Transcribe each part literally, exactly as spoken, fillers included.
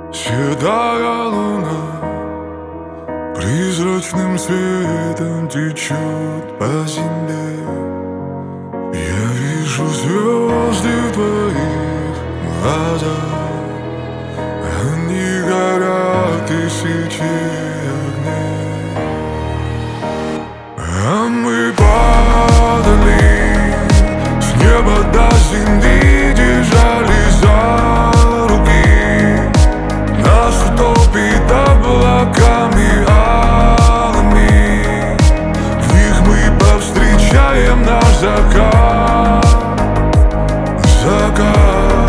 Седая луна призрачным светом течет по земле. Я вижу звезды в твоих глазах, они горят тысячи огней. А мы падали с неба до земли, держались за руки. Нас утопит облаками алыми, в них мы повстречаем наш закат, закат.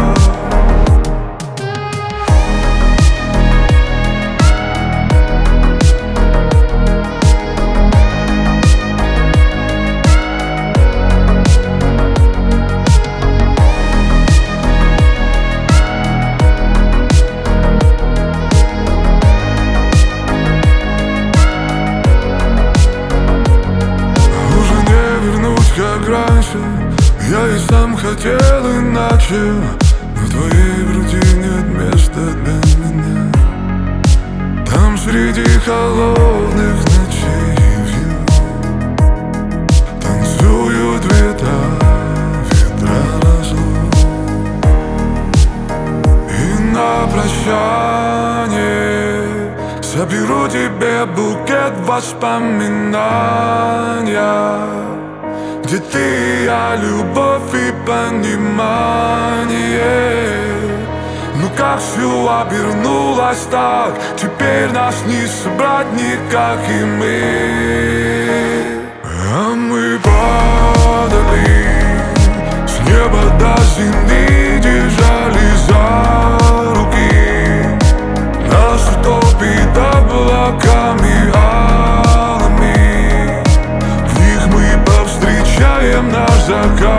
Как раньше, я и сам хотел иначе, но в твоей груди нет места для меня. Там среди холодных ночей танцуют ветра, ветра разлук. И на прощание соберу тебе букет воспоминаний, где ты, я, любовь и понимание. Ну как все обернулось так, теперь нас не собрать никак и мы. А мы падали с неба до земли, держались за руки. Нас утопит облаками алыми, в них мы повстречаем наш закат.